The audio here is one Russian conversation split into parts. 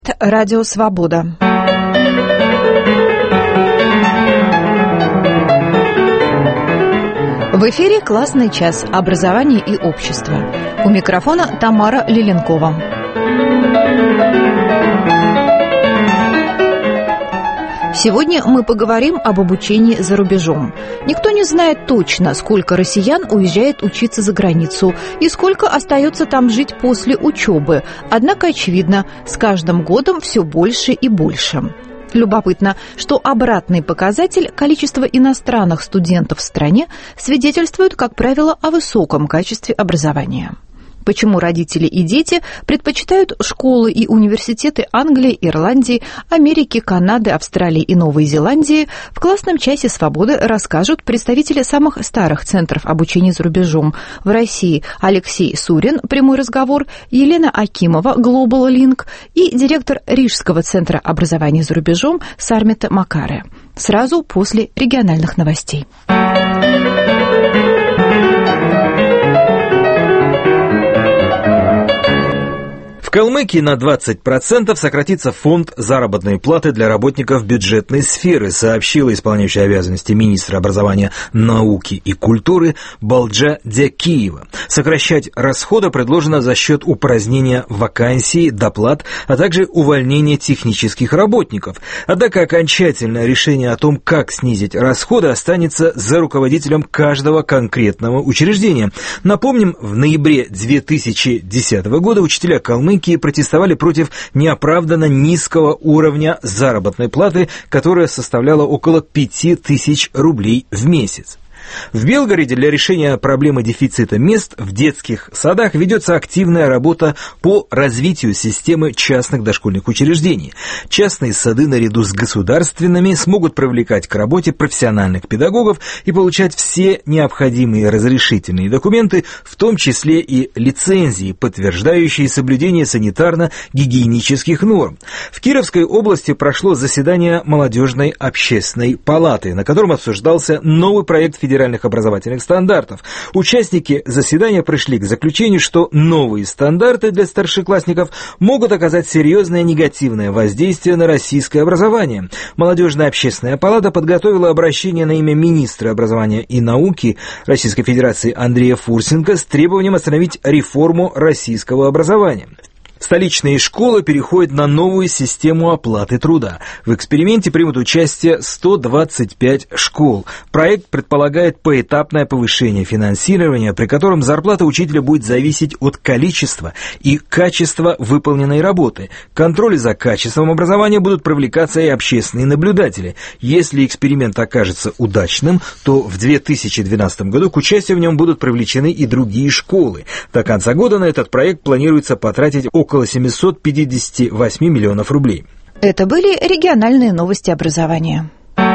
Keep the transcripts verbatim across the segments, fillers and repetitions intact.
Радио Свобода. В эфире «Классный час. Образование и общество». У микрофона Тамара Лиленкова. Сегодня мы поговорим об обучении за рубежом. Никто не знает точно, сколько россиян уезжает учиться за границу и сколько остается там жить после учебы. Однако очевидно, с каждым годом все больше и больше. Любопытно, что обратный показатель количества иностранных студентов в стране свидетельствует, как правило, о высоком качестве образования. Почему родители и дети предпочитают школы и университеты Англии, Ирландии, Америки, Канады, Австралии и Новой Зеландии, в классном часе «Свободы» расскажут представители самых старых центров обучения за рубежом в России Алексей Сурин, прямой разговор, Елена Акимова, Global Link и директор Рижского центра образования за рубежом Сармита Макаре. Сразу после региональных новостей. В Калмыкии на двадцать процентов сократится фонд заработной платы для работников бюджетной сферы, сообщила исполняющая обязанности министра образования, науки и культуры Балджа Дякиева. Сокращать расходы предложено за счет упразднения вакансий, доплат, а также увольнения технических работников. Однако окончательное решение о том, как снизить расходы, останется за руководителем каждого конкретного учреждения. Напомним, в ноябре две тысячи десятого года учителя Калмыкии протестовали против неоправданно низкого уровня заработной платы, которая составляла около пяти тысяч рублей в месяц. В Белгороде для решения проблемы дефицита мест в детских садах ведется активная работа по развитию системы частных дошкольных учреждений. Частные сады наряду с государственными смогут привлекать к работе профессиональных педагогов и получать все необходимые разрешительные документы, в том числе и лицензии, подтверждающие соблюдение санитарно-гигиенических норм. В Кировской области прошло заседание молодежной общественной палаты, на котором обсуждался новый проект федерального федеральных образовательных стандартов. Участники заседания пришли к заключению, что новые стандарты для старшеклассников могут оказать серьезное негативное воздействие на российское образование. Молодежная общественная палата подготовила обращение на имя министра образования и науки Российской Федерации Андрея Фурсенко с требованием остановить реформу российского образования. Столичные школы переходят на новую систему оплаты труда. В эксперименте примут участие сто двадцать пять школ. Проект предполагает поэтапное повышение финансирования, при котором зарплата учителя будет зависеть от количества и качества выполненной работы. К контролю за качеством образования будут привлекаться и общественные наблюдатели. Если эксперимент окажется удачным, то в две тысячи двенадцатом году к участию в нем будут привлечены и другие школы. До конца года на этот проект планируется потратить около около семьсот пятьдесят восемь миллионов рублей. Это были региональные новости образования.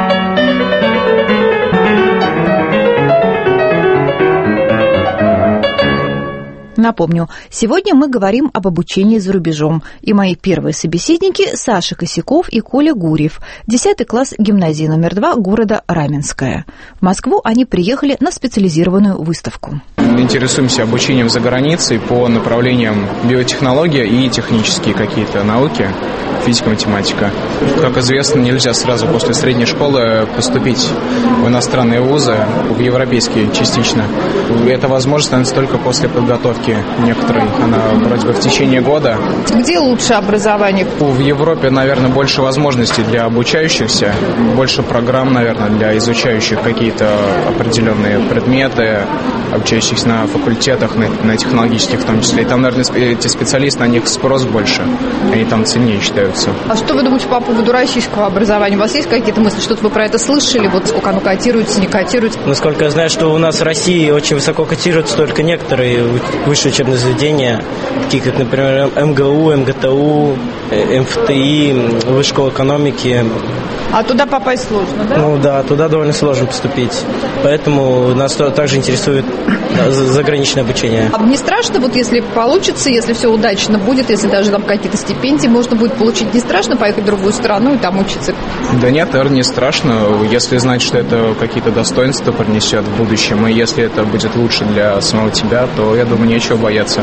Напомню, сегодня мы говорим об обучении за рубежом, и мои первые собеседники Саша Косяков и Коля Гурьев, десятый класс гимназии номер два города Раменское. В Москву они приехали на специализированную выставку. Интересуемся обучением за границей по направлениям биотехнология и технические какие-то науки, физика, математика. Как известно, нельзя сразу после средней школы поступить в иностранные вузы, в европейские частично. Эта возможность становится только после подготовки некоторой, она вроде бы в течение года. Где лучше образование? В Европе, наверное, больше возможностей для обучающихся, больше программ, наверное, для изучающих какие-то определенные предметы, обучающихся на факультетах, на, на технологических в том числе. И там, наверное, эти специалисты, на них спрос больше, они там ценнее считаются. А что вы думаете по поводу российского образования? У вас есть какие-то мысли, что-то вы про это слышали? Вот сколько оно котируется, не котируется? Насколько я знаю, что у нас в России очень высоко котируются только некоторые высшие учебные заведения, такие как, например, эм гэ у, эм гэ тэ у, эм эф тэ и, Высшая школа экономики. А туда попасть сложно, да? Ну да, туда довольно сложно поступить. Поэтому нас также интересует заграничное обучение. А не страшно, вот если получится, если все удачно будет, если даже там какие-то стипендии можно будет получить, не страшно поехать в другую страну и там учиться? Да нет, наверное, не страшно, если знать, что это какие-то достоинства принесет в будущем, и если это будет лучше для самого тебя, то, я думаю, нечего бояться.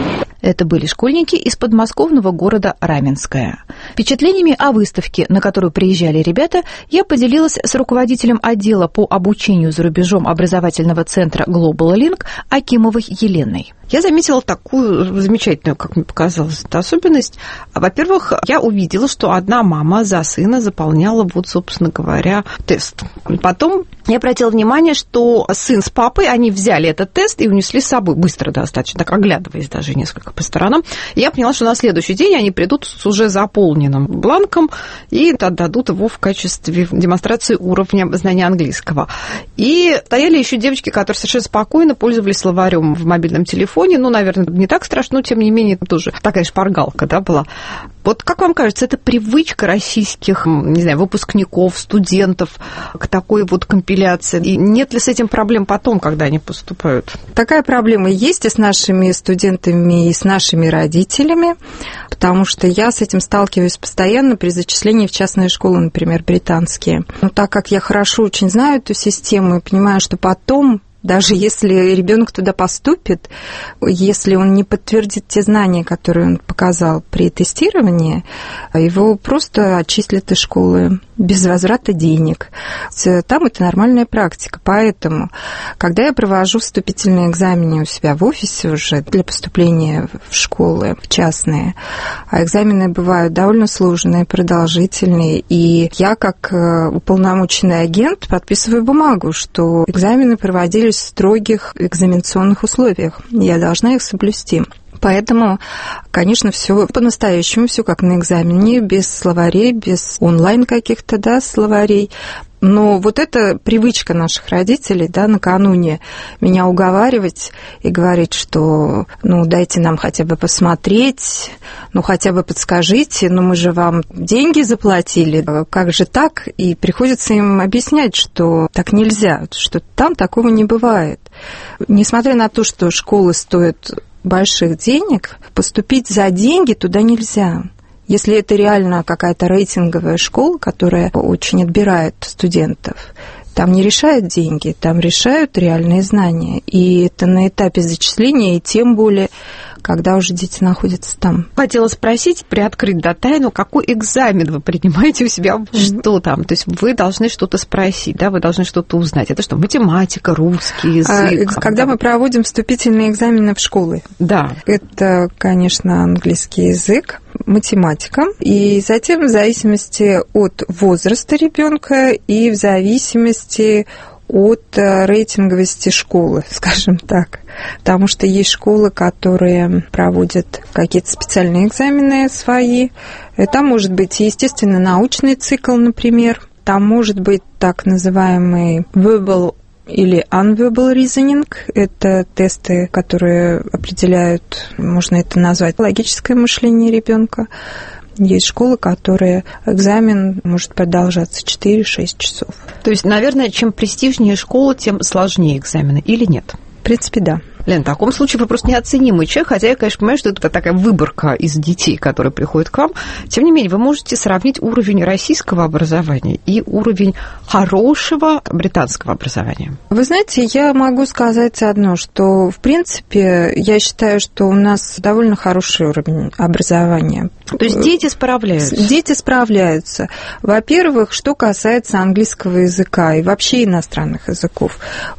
Это были школьники из подмосковного города Раменское. Впечатлениями о выставке, на которую приезжали ребята, я поделилась с руководителем отдела по обучению за рубежом образовательного центра Global Link Акимовой Еленой. Я заметила такую замечательную, как мне показалось, особенность. Во-первых, я увидела, что одна мама за сына заполняла, вот, собственно говоря, тест. Потом я обратила внимание, что сын с папой, они взяли этот тест и унесли с собой, быстро достаточно, так оглядываясь даже несколько по сторонам. И я поняла, что на следующий день они придут с уже заполненным бланком и отдадут его в качестве демонстрации уровня знания английского. И стояли еще девочки, которые совершенно спокойно пользовались словарем в мобильном телефоне. Ну, наверное, не так страшно, но, тем не менее, тоже такая шпаргалка, да, была. Вот как вам кажется, это привычка российских, не знаю, выпускников, студентов к такой вот компиляции? И нет ли с этим проблем потом, когда они поступают? Такая проблема есть и с нашими студентами, и с нашими родителями, потому что я с этим сталкиваюсь постоянно при зачислении в частные школы, например, британские. Но так как я хорошо очень знаю эту систему и понимаю, что потом, даже если ребенок туда поступит, если он не подтвердит те знания, которые он показал при тестировании, его просто отчислят из школы без возврата денег. Там это нормальная практика. Поэтому, когда я провожу вступительные экзамены у себя в офисе уже для поступления в школы, в частные, а экзамены бывают довольно сложные, продолжительные, и я, как уполномоченный агент, подписываю бумагу, что экзамены проводились в строгих экзаменационных условиях. Я должна их соблюсти. Поэтому, конечно, все по-настоящему, все как на экзамене, без словарей, без онлайн каких-то, да, словарей. Но вот эта привычка наших родителей, да, накануне меня уговаривать и говорить, что, ну, дайте нам хотя бы посмотреть, ну, хотя бы подскажите, ну, мы же вам деньги заплатили, как же так? И приходится им объяснять, что так нельзя, что там такого не бывает. Несмотря на то, что школы стоят больших денег, поступить за деньги туда нельзя. Если это реально какая-то рейтинговая школа, которая очень отбирает студентов, там не решают деньги, там решают реальные знания. И это на этапе зачисления, и тем более, когда уже дети находятся там. Хотела спросить, приоткрыть до тайну, какой экзамен вы принимаете у себя, что там? То есть вы должны что-то спросить, да, вы должны что-то узнать. Это что, математика, русский язык? А, когда мы проводим вступительные экзамены в школы. Да. Это, конечно, английский язык, математика, и затем в зависимости от возраста ребенка и в зависимости от рейтинговости школы, скажем так. Потому что есть школы, которые проводят какие-то специальные экзамены свои. Там может быть, естественно, научный цикл, например. Там может быть так называемый verbal или unverbal reasoning. Это тесты, которые определяют, можно это назвать, логическое мышление ребенка. Есть школы, которые экзамен может продолжаться четыре-шесть часов. То есть, наверное, чем престижнее школа, тем сложнее экзамены, или нет? В принципе, да. Лен, в таком случае вы просто неоценимый человек, хотя я, конечно, понимаю, что это такая выборка из детей, которые приходят к вам. Тем не менее, вы можете сравнить уровень российского образования и уровень хорошего британского образования. Вы знаете, я могу сказать одно, что, в принципе, я считаю, что у нас довольно хороший уровень образования. То есть дети справляются? Дети справляются. Во-первых, что касается английского языка и вообще иностранных языков.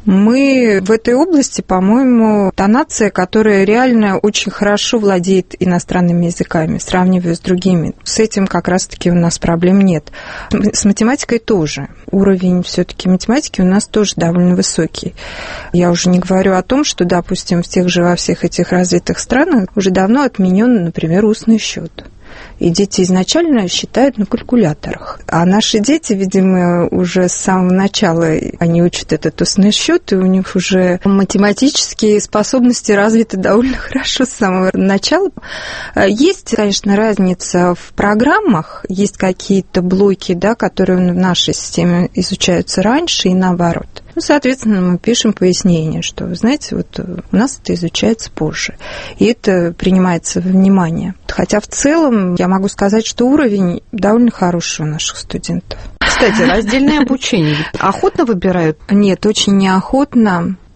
Мы в этой области, по-моему, та нация, которая реально очень хорошо владеет иностранными языками, сравнивая с другими. С этим как раз-таки у нас проблем нет. С математикой тоже. Уровень все-таки математики у нас тоже довольно высокий. Я уже не говорю о том, что, допустим, в тех же во всех этих развитых странах уже давно отменен, например, устный счет. И дети изначально считают на калькуляторах. А наши дети, видимо, уже с самого начала они учат этот устный счет, и у них уже математические способности развиты довольно хорошо с самого начала. Есть, конечно, разница в программах, есть какие-то блоки, да, которые в нашей системе изучаются раньше и наоборот. Ну, соответственно, мы пишем пояснение, что, вы знаете, вот у нас это изучается позже, и это принимается во внимание. Хотя в целом я могу сказать, что уровень довольно хороший у наших студентов. Кстати, раздельное обучение охотно выбирают? Нет, очень неохотно.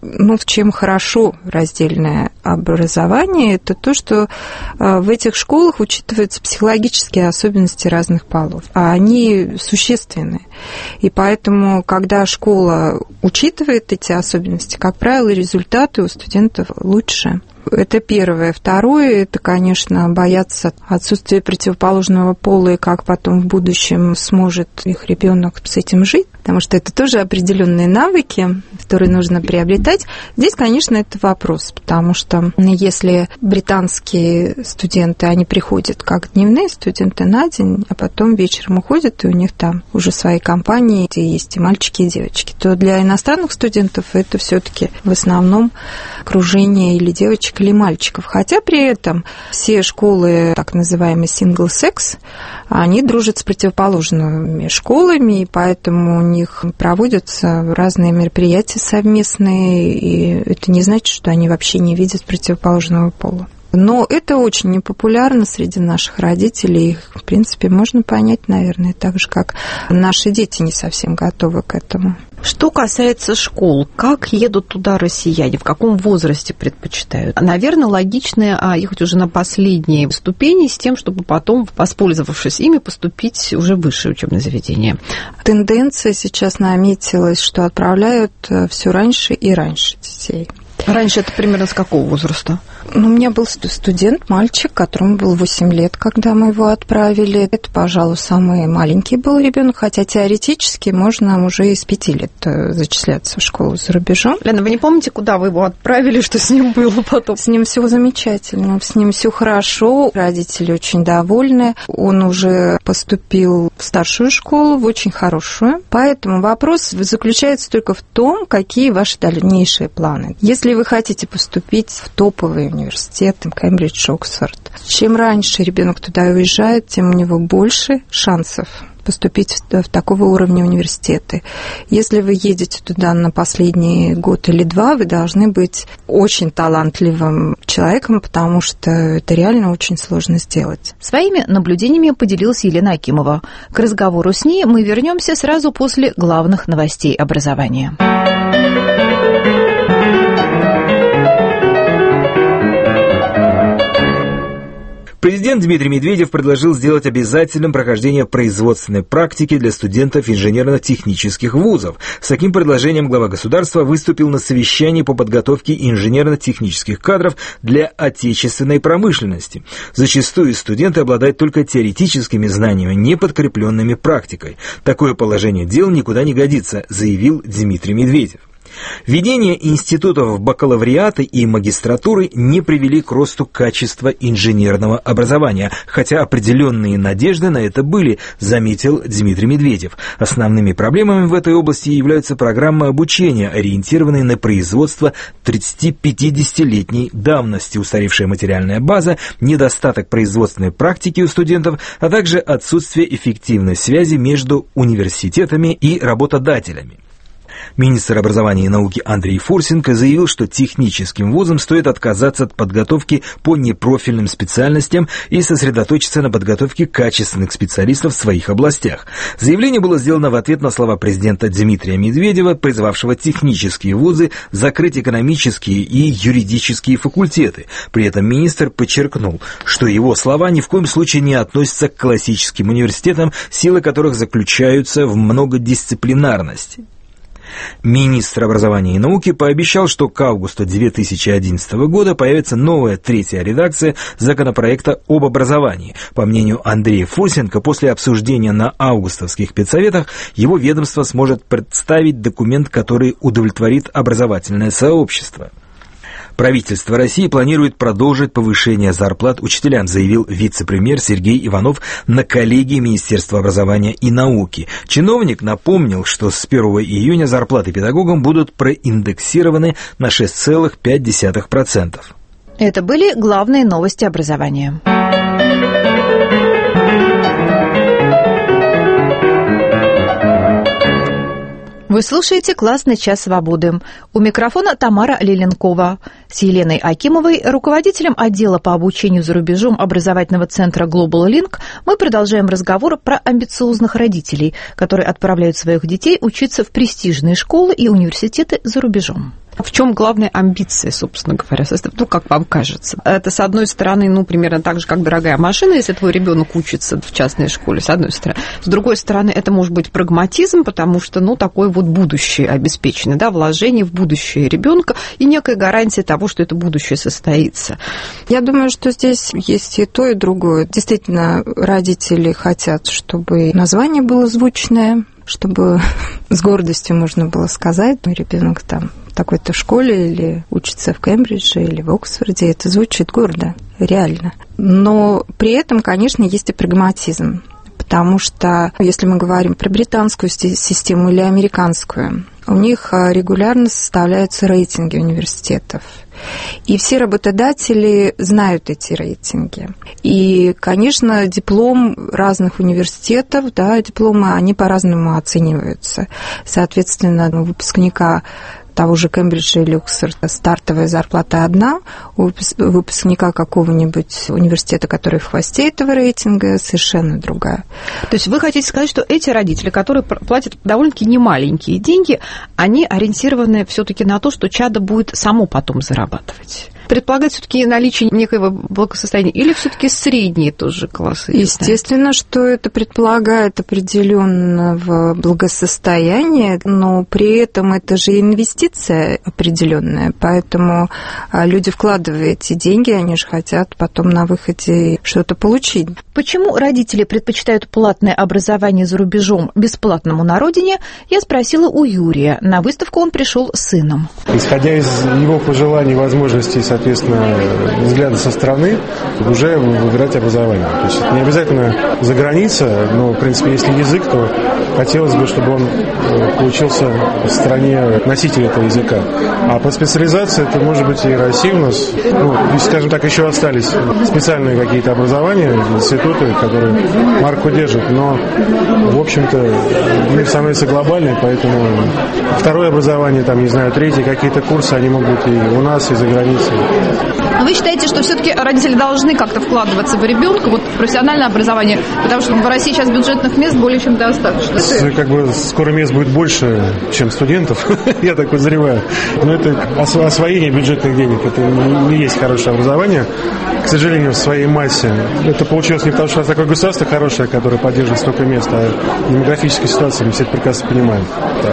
Ну, чем хорошо раздельное образование, это то, что в этих школах учитываются психологические особенности разных полов, а они существенны. И поэтому, когда школа учитывает эти особенности, как правило, результаты у студентов лучше. Это первое. Второе, это, конечно, бояться отсутствия противоположного пола и как потом в будущем сможет их ребенок с этим жить, потому что это тоже определенные навыки, которые нужно приобретать. Здесь, конечно, это вопрос, потому что если британские студенты, они приходят как дневные студенты на день, а потом вечером уходят, и у них там уже свои компании, где есть и мальчики, и девочки, то для иностранных студентов это все-таки в основном окружение или девочек, или мальчиков. Хотя при этом все школы, так называемые single-sex, они дружат с противоположными школами, и поэтому у них проводятся разные мероприятия совместные, и это не значит, что они вообще не видят противоположного пола. Но это очень непопулярно среди наших родителей. Их, в принципе, можно понять, наверное, так же, как наши дети не совсем готовы к этому. Что касается школ, как едут туда россияне, в каком возрасте предпочитают? Наверное, логично ехать уже на последние ступени с тем, чтобы потом, воспользовавшись ими, поступить уже в высшее учебное заведение. Тенденция сейчас наметилась, что отправляют все раньше и раньше детей. Раньше это примерно с какого возраста? Ну, у меня был студент, мальчик, которому было восемь лет, когда мы его отправили. Это, пожалуй, самый маленький был ребенок, хотя теоретически можно уже и с пяти лет зачисляться в школу за рубежом. Лена, вы не помните, куда вы его отправили, что с ним было потом? С ним все замечательно, с ним все хорошо, родители очень довольны. Он уже поступил в старшую школу, в очень хорошую. Поэтому вопрос заключается только в том, какие ваши дальнейшие планы. Если вы хотите поступить в топовый университет, Кембридж, Оксфорд, чем раньше ребенок туда уезжает, тем у него больше шансов поступить в такого уровня университеты. Если вы едете туда на последний год или два, вы должны быть очень талантливым человеком, потому что это реально очень сложно сделать. Своими наблюдениями поделилась Елена Акимова. К разговору с ней мы вернемся сразу после главных новостей образования. Президент Дмитрий Медведев предложил сделать обязательным прохождение производственной практики для студентов инженерно-технических вузов. С таким предложением глава государства выступил на совещании по подготовке инженерно-технических кадров для отечественной промышленности. Зачастую студенты обладают только теоретическими знаниями, не подкрепленными практикой. Такое положение дел никуда не годится, заявил Дмитрий Медведев. Введение институтов бакалавриата и магистратуры не привели к росту качества инженерного образования, хотя определенные надежды на это были, заметил Дмитрий Медведев. Основными проблемами в этой области являются программы обучения, ориентированные на производство тридцати-пятидесятилетней давности, устаревшая материальная база, недостаток производственной практики у студентов, а также отсутствие эффективной связи между университетами и работодателями. Министр образования и науки Андрей Фурсенко заявил, что техническим вузам стоит отказаться от подготовки по непрофильным специальностям и сосредоточиться на подготовке качественных специалистов в своих областях. Заявление было сделано в ответ на слова президента Дмитрия Медведева, призвавшего технические вузы закрыть экономические и юридические факультеты. При этом министр подчеркнул, что его слова ни в коем случае не относятся к классическим университетам, силы которых заключаются в многодисциплинарности. Министр образования и науки пообещал, что к августу две тысячи одиннадцатого года появится новая третья редакция законопроекта об образовании. По мнению Андрея Фурсенко, после обсуждения на августовских педсоветах его ведомство сможет представить документ, который удовлетворит образовательное сообщество. Правительство России планирует продолжить повышение зарплат учителям, заявил вице-премьер Сергей Иванов на коллегии Министерства образования и науки. Чиновник напомнил, что с первого июня зарплаты педагогам будут проиндексированы на шесть целых пять десятых процента. Это были главные новости образования. Вы слушаете «Классный час свободы». У микрофона Тамара Леленкова. С Еленой Акимовой, руководителем отдела по обучению за рубежом образовательного центра Global Link, мы продолжаем разговор про амбициозных родителей, которые отправляют своих детей учиться в престижные школы и университеты за рубежом. В чем главная амбиция, собственно говоря? Ну, как вам кажется? Это, с одной стороны, ну, примерно так же, как дорогая машина, если твой ребенок учится в частной школе, с одной стороны. С другой стороны, это может быть прагматизм, потому что, ну, такое вот будущее обеспечено, да, вложение в будущее ребенка и некая гарантия того, что это будущее состоится. Я думаю, что здесь есть и то, и другое. Действительно, родители хотят, чтобы название было звучное, чтобы с гордостью можно было сказать, мой ребенок там в такой-то школе или учится в Кембридже или в Оксфорде. Это звучит гордо, реально. Но при этом, конечно, есть и прагматизм. Потому что, если мы говорим про британскую систему или американскую, у них регулярно составляются рейтинги университетов. И все работодатели знают эти рейтинги. И, конечно, диплом разных университетов, да, дипломы, они по-разному оцениваются. Соответственно, у выпускника того же Кембриджа или Оксфорда стартовая зарплата одна, у выпускника какого-нибудь университета, который в хвосте этого рейтинга, совершенно другая. То есть вы хотите сказать, что эти родители, которые платят довольно-таки немаленькие деньги, они ориентированы все-таки на то, что чадо будет само потом зарабатывать? Предполагает все-таки наличие некоего благосостояния или все-таки средние тоже классы? Естественно, что это предполагает определенного благосостояния, но при этом это же инвестиция определенная, поэтому люди, вкладывая эти деньги, они же хотят потом на выходе что-то получить. Почему родители предпочитают платное образование за рубежом бесплатному на родине, я спросила у Юрия. На выставку он пришел с сыном. Исходя из его пожеланий, возможностей, соответственно, взгляда со стороны, уже выбирать образование. То есть не обязательно за границей, но, в принципе, если язык, то хотелось бы, чтобы он получился в стране носителя этого языка. А по специализации это может быть и Россия у нас. Ну, скажем так, еще остались специальные какие-то образования, институты, которые марку держат, но, в общем-то, мир становится глобальный, поэтому второе образование, там, не знаю, третье, какие-то курсы, они могут и у нас, и за границей. Но вы считаете, что все-таки родители должны как-то вкладываться в ребенка, вот в профессиональное образование, потому что в России сейчас бюджетных мест более чем достаточно? С, как бы скоро мест будет больше, чем студентов, я так подозреваю. Но это освоение бюджетных денег, это не есть хорошее образование, к сожалению, в своей массе. Это получилось не потому, что у нас такое государство хорошее, которое поддерживает столько мест, а демографическая ситуация, мы все это прекрасно понимаем.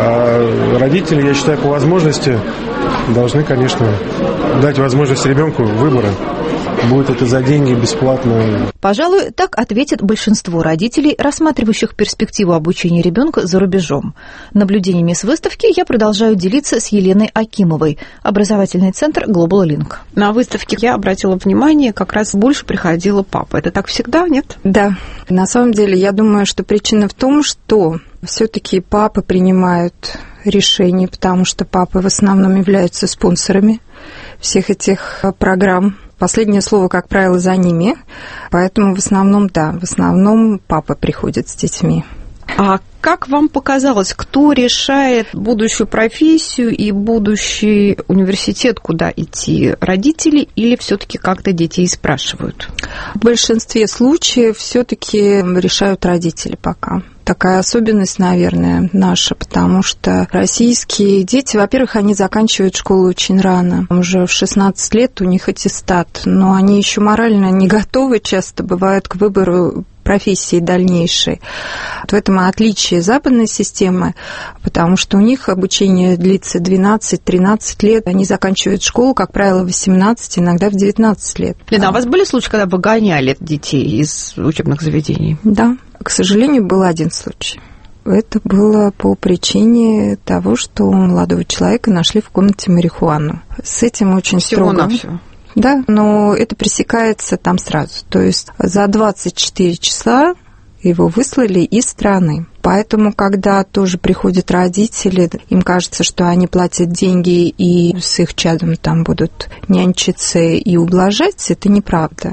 А родители, я считаю, по возможности должны, конечно, дать возможность ребенку выбора. Будет это за деньги, бесплатно. Пожалуй, так ответит большинство родителей, рассматривающих перспективу обучения ребенка за рубежом. Наблюдениями с выставки я продолжаю делиться с Еленой Акимовой, образовательный центр Global Link. На выставке я обратила внимание, как раз больше приходила папа. Это так всегда, нет? Да. На самом деле, я думаю, что причина в том, что все-таки папы принимают решения, потому что папы в основном являются спонсорами всех этих программ. Последнее слово, как правило, за ними, поэтому в основном, да, в основном папа приходит с детьми. А как вам показалось, кто решает будущую профессию и будущий университет, куда идти? Родители или все-таки как-то детей спрашивают? В большинстве случаев все-таки решают родители пока. Такая особенность, наверное, наша, потому что российские дети, во-первых, они заканчивают школу очень рано. Уже в шестнадцать лет у них аттестат, но они еще морально не готовы часто бывают к выбору профессии дальнейшей. В этом отличие западной системы, потому что у них обучение длится двенадцать-тринадцать лет, они заканчивают школу, как правило, в восемнадцать, иногда в девятнадцать лет. Лена, а у вас были случаи, когда вы гоняли детей из учебных заведений? Да, к сожалению, был один случай. Это было по причине того, что у молодого человека нашли в комнате марихуану. С этим очень Всего строго. Всего-навсего. Да, но это пресекается там сразу. То есть за двадцать четыре часа его выслали из страны. Поэтому, когда тоже приходят родители, им кажется, что они платят деньги и с их чадом там будут нянчиться и ублажать, это неправда.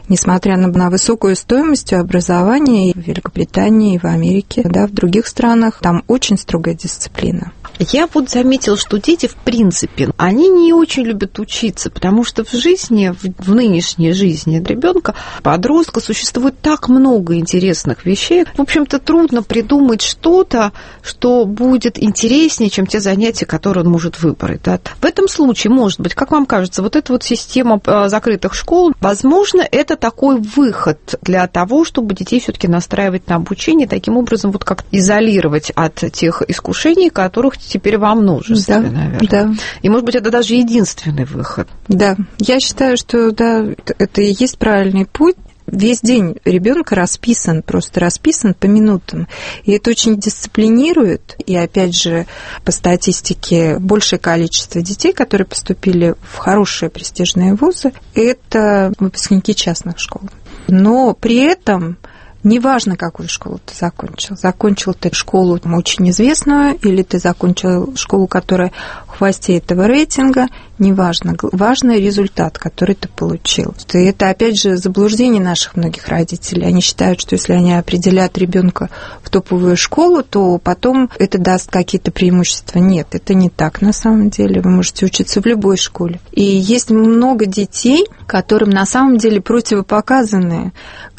несмотря на, на высокую стоимость образования и в Великобритании, и в Америке, да, в других странах, там очень строгая дисциплина. Я вот заметила, что дети, в принципе, они не очень любят учиться, потому что в жизни, в нынешней жизни ребенка, подростка, существует так много интересных вещей. В общем-то, трудно придумать что-то, что будет интереснее, чем те занятия, которые он может выбрать. Да? В этом случае, может быть, как вам кажется, вот эта вот система закрытых школ, возможно, это такой выход для того, чтобы детей все-таки настраивать на обучение, таким образом вот как изолировать от тех искушений, которых теперь во множестве, да, наверное. Да. И, может быть, это даже единственный выход. Да, я считаю, что да, это и есть правильный путь. Весь день ребенка расписан, просто расписан по минутам. И это очень дисциплинирует. И, опять же, по статистике, большее количество детей, которые поступили в хорошие престижные вузы, это выпускники частных школ. Но при этом неважно, какую школу ты закончил. Закончил ты школу там, очень известную, или ты закончил школу, которая в хвосте этого рейтинга, неважно. Важный результат, который ты получил. И это, опять же, заблуждение наших многих родителей. Они считают, что если они определят ребенка в топовую школу, то потом это даст какие-то преимущества. Нет, это не так на самом деле. Вы можете учиться в любой школе. И есть много детей, которым на самом деле противопоказаны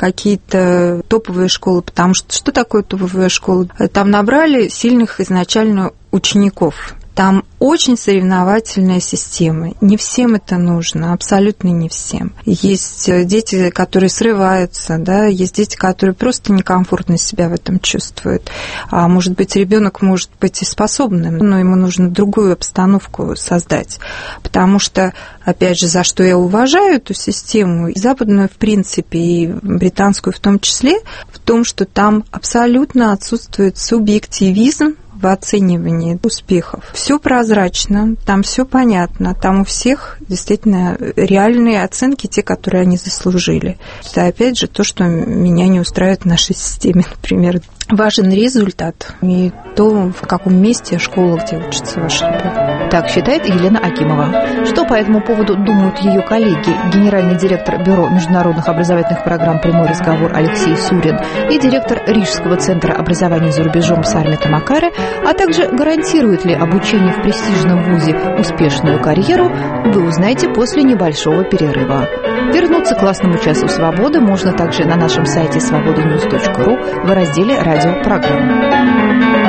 какие-то топовые школы, потому что что такое топовая школа? Там набрали сильных изначально учеников. Там очень соревновательная система. Не всем это нужно, абсолютно не всем. Есть дети, которые срываются, да, есть дети, которые просто некомфортно себя в этом чувствуют. А может быть, ребенок может быть и способным, но ему нужно другую обстановку создать. Потому что, опять же, за что я уважаю эту систему, и западную, в принципе, и британскую в том числе, в том, что там абсолютно отсутствует субъективизм в оценивании успехов. Все прозрачно, там все понятно, там у всех действительно реальные оценки, те, которые они заслужили. Это опять же то, что меня не устраивает в нашей системе, например. Важен результат и то, в каком месте школа, где учится ваш ребенок. Так считает Елена Акимова. Что по этому поводу думают ее коллеги? Генеральный директор Бюро международных образовательных программ «Прямой разговор» Алексей Сурин и директор Рижского центра образования за рубежом Сармита Макаре, а также гарантирует ли обучение в престижном вузе успешную карьеру, вы узнаете после небольшого перерыва. Вернуться к классному часу свободы можно также на нашем сайте свобода ньюс точка ру в разделе «Радиопрограммы».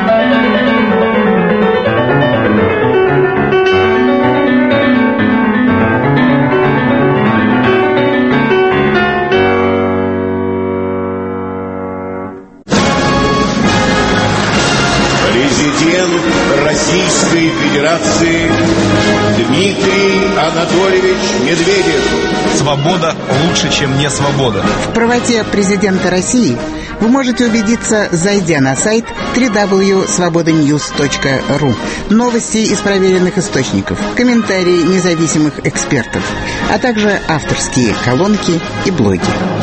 Президент Российской Федерации Дмитрий Анатольевич Медведев. Свобода лучше, чем не свобода. В правоте президента России вы можете убедиться, зайдя на сайт дабл-ю дабл ю дабл ю точка свобода ньюс точка ру. Новости из проверенных источников, комментарии независимых экспертов, а также авторские колонки и блоги.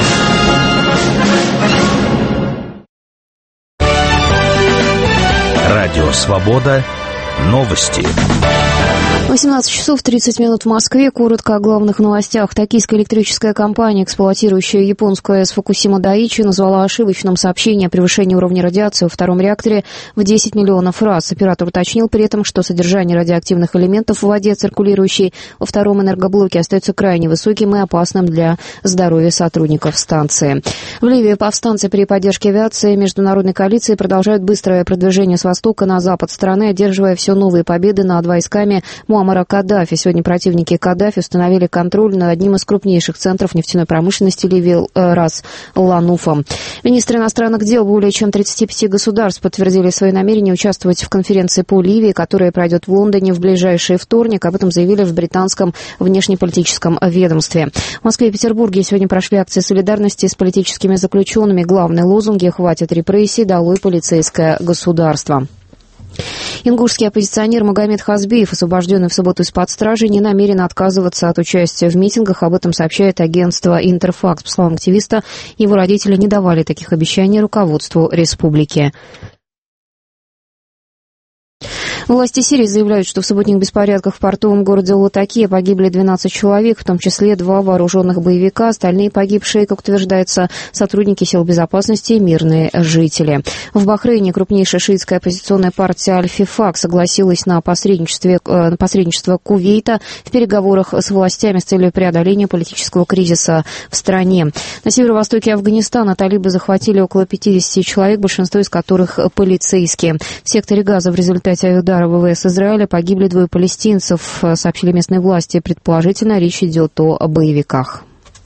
Радио «Свобода». Новости. восемнадцать часов тридцать минут в Москве. Коротко о главных новостях. Токийская электрическая компания, эксплуатирующая японскую АЭС Фукусима Дайичи, назвала ошибочным сообщение о превышении уровня радиации во втором реакторе в десять миллионов раз. Оператор уточнил при этом, что содержание радиоактивных элементов в воде, циркулирующей во втором энергоблоке, остается крайне высоким и опасным для здоровья сотрудников станции. В Ливии повстанцы при поддержке авиации международной коалиции продолжают быстрое продвижение с востока на запад страны, одерживая все новые победы над войсками Муаммара Каддафи. Сегодня противники Каддафи установили контроль над одним из крупнейших центров нефтяной промышленности Ливии Рас Лануфа. Министры иностранных дел более чем тридцати пяти государств подтвердили свои намерения участвовать в конференции по Ливии, которая пройдет в Лондоне в ближайший вторник. Об этом заявили в британском внешнеполитическом ведомстве. В Москве и Петербурге сегодня прошли акции солидарности с политическими заключенными. Главные лозунги: «Хватит репрессий», «Долой полицейское государство». Ингушский оппозиционер Магомед Хазбиев, освобожденный в субботу из-под стражи, не намерен отказываться от участия в митингах. Об этом сообщает агентство «Интерфакс». По словам активиста, его родители не давали таких обещаний руководству республики. Власти Сирии заявляют, что в субботних беспорядках в портовом городе Латакия погибли двенадцать человек, в том числе два вооруженных боевика. Остальные погибшие, как утверждается, сотрудники сил безопасности и мирные жители. В Бахрейне крупнейшая шиитская оппозиционная партия Аль-Фифак согласилась на посредничестве, на посредничество Кувейта в переговорах с властями с целью преодоления политического кризиса в стране. На северо-востоке Афганистана талибы захватили около пятьдесят человек, большинство из которых полицейские. В секторе Газа в результате авиаудара ВВС Израиля погибли двое палестинцев, сообщили местные власти. Предположительно, речь идет о боевиках.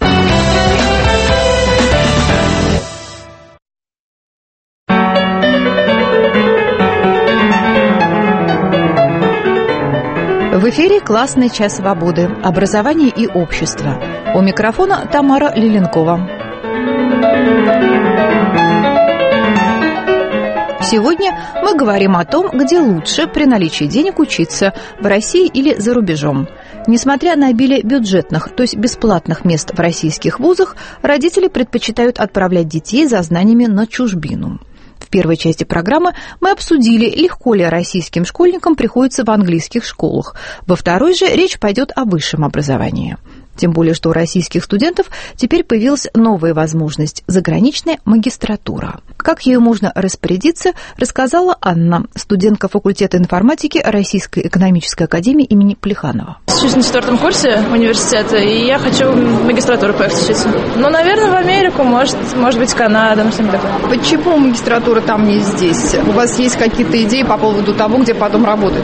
В эфире «Классный час свободы. Образование и общество». У микрофона Тамара Лиленкова. Сегодня мы говорим о том, где лучше при наличии денег учиться – в России или за рубежом. Несмотря на обилие бюджетных, то есть бесплатных мест в российских вузах, родители предпочитают отправлять детей за знаниями на чужбину. В первой части программы мы обсудили, легко ли российским школьникам приходится в английских школах. Во второй же речь пойдет о высшем образовании. Тем более, что у российских студентов теперь появилась новая возможность – заграничная магистратура. Как ею можно распорядиться, рассказала Анна, студентка факультета информатики Российской экономической академии имени Плеханова. Учусь на четвертом курсе университета, и я хочу в магистратуру поехать учиться. Ну, наверное, в Америку, может, может быть, Канада, ну, что-нибудь такое. Почему магистратура там не здесь? У вас есть какие-то идеи по поводу того, где потом работать?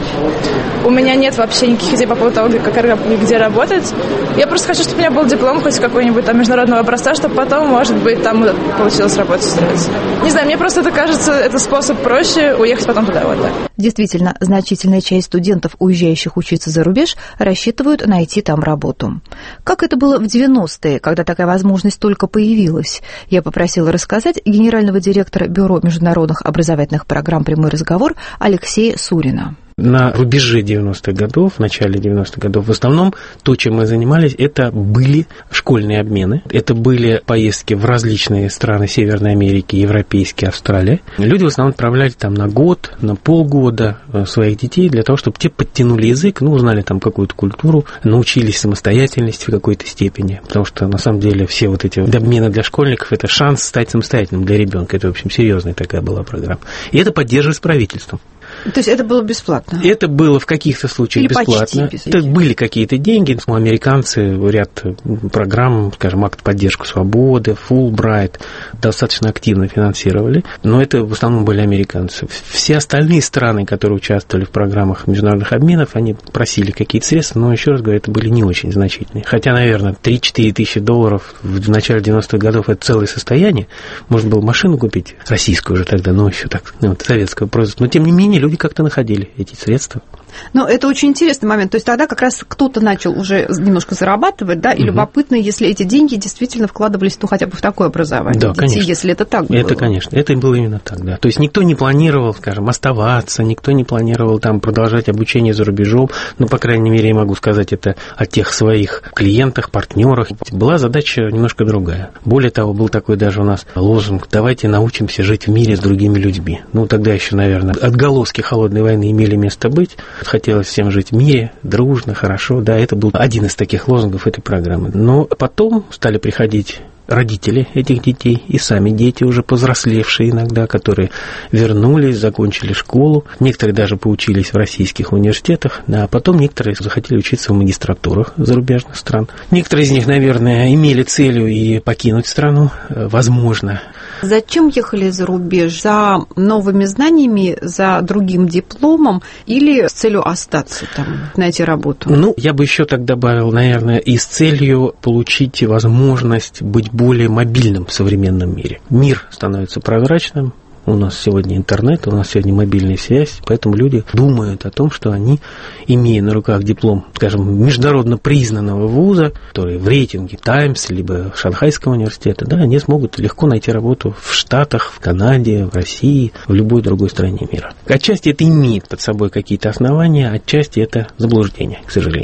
У меня нет вообще никаких идей по поводу того, где, где работать. Я просто хочу, чтобы у меня был диплом хоть какой-нибудь там международного образца, чтобы потом, может быть, там получилось работать устроиться. Не знаю, мне просто это кажется, это способ проще уехать потом туда, вот так. Действительно, значительная часть студентов, уезжающих учиться за рубеж, рассчитывают найти там работу. Как это было в девяностые, когда такая возможность только появилась? Я попросила рассказать генерального директора Бюро международных образовательных программ «Прямой разговор» Алексея Сурина. На рубеже девяностых годов, в начале девяностых годов, в основном то, чем мы занимались, это были школьные обмены. Это были поездки в различные страны Северной Америки, европейские, Австралия. Люди в основном отправляли там на год, на полгода своих детей для того, чтобы те подтянули язык, ну, узнали там какую-то культуру, научились самостоятельности в какой-то степени. Потому что, на самом деле, все вот эти обмены для школьников – это шанс стать самостоятельным для ребенка. Это, в общем, серьезная такая была программа. И это поддерживается правительством. То есть это было бесплатно? Это было в каких-то случаях или бесплатно. Это были какие-то деньги. Американцы ряд программ, скажем, акт поддержки свободы, Фулбрайт, достаточно активно финансировали. Но это в основном были американцы. Все остальные страны, которые участвовали в программах международных обменов, они просили какие-то средства, но, еще раз говорю, это были не очень значительные. Хотя, наверное, три-четыре тысячи долларов в начале девяностых годов – это целое состояние. Можно было машину купить, российскую уже тогда, но еще так, ну, вот, советского производства. Но, тем не менее, люди как-то находили эти средства. Но это очень интересный момент. То есть тогда как раз кто-то начал уже немножко зарабатывать, да, и угу. любопытно, если эти деньги действительно вкладывались, ну, хотя бы в такое образование да, детей, конечно. Если это так было. Это, конечно, это было именно так, да. То есть никто не планировал, скажем, оставаться, никто не планировал там продолжать обучение за рубежом. Ну, по крайней мере, я могу сказать это о тех своих клиентах, партнерах. Была задача немножко другая. Более того, был такой даже у нас лозунг: давайте научимся жить в мире с другими людьми. Ну, тогда еще, наверное, отголоски холодной войны имели место быть. Хотелось всем жить в мире, дружно, хорошо. Да, это был один из таких лозунгов этой программы. Но потом стали приходить родители этих детей и сами дети, уже повзрослевшие иногда, которые вернулись, закончили школу. Некоторые даже поучились в российских университетах, а потом некоторые захотели учиться в магистратурах зарубежных стран. Некоторые из них, наверное, имели целью и покинуть страну, возможно. Зачем ехали за рубеж? За новыми знаниями, за другим дипломом или с целью остаться там, найти работу? Ну, я бы еще так добавил, наверное, и с целью получить возможность быть более мобильным в современном мире. Мир становится прозрачным. У нас сегодня интернет, у нас сегодня мобильная связь, поэтому люди думают о том, что они, имея на руках диплом, скажем, международно признанного вуза, который в рейтинге Таймс, либо Шанхайского университета, да, они смогут легко найти работу в Штатах, в Канаде, в России, в любой другой стране мира. Отчасти это имеет под собой какие-то основания, отчасти это заблуждение, к сожалению.